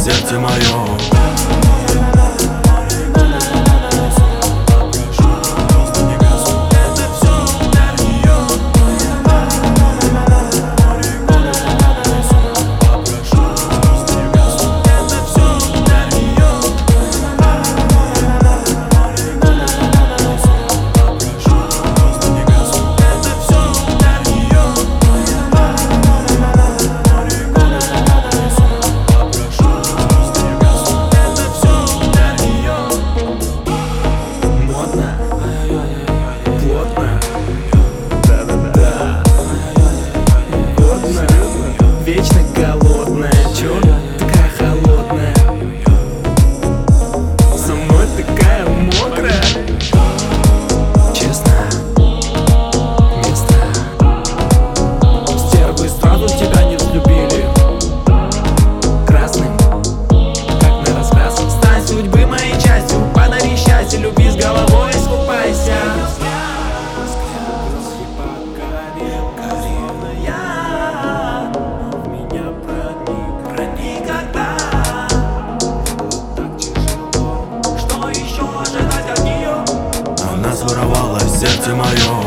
сердце мое. Вечно голодная, чё такая холодная? Со мной такая мокрая. Честно, место. Стервы сразу тебя не взлюбили. Красным, как на раскрас. Стань судьбы моей частью, подари счастье, люби с головой, искупайся. Она своровала сердце мое.